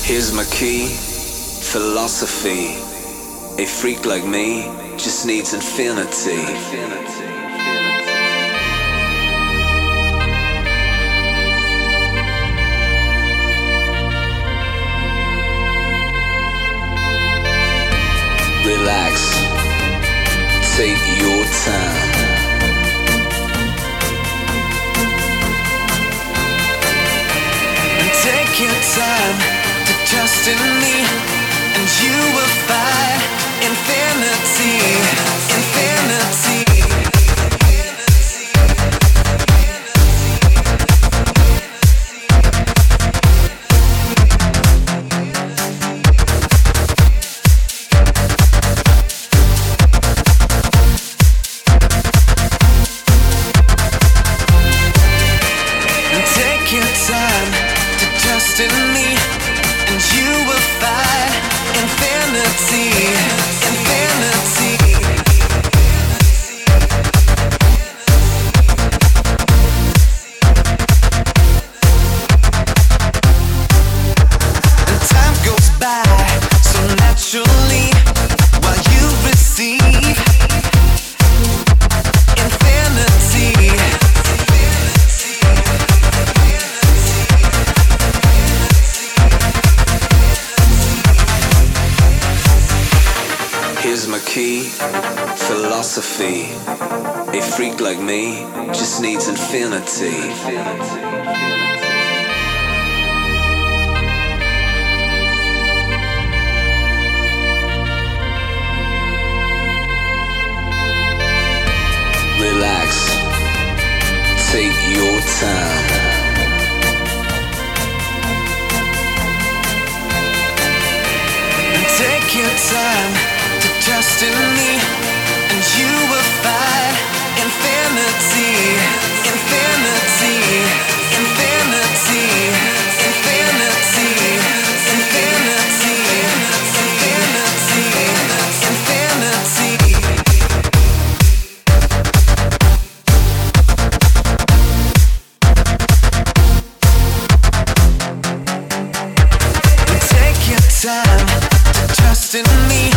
Here's my key, philosophy. A freak like me just needs infinity. Relax, take your time. And take your time to trust in me, and you will find infinity, infinity. Take your time to trust in me, and you will find infinity, infinity. And time goes by so naturally while you receive infinity. Here's my key, philosophy. A freak like me just needs infinity. Relax, take your time. Take your time to trust in me, and you will find infinity, infinity, infinity, infinity, infinity, infinity, infinity. Take your time to trust in me,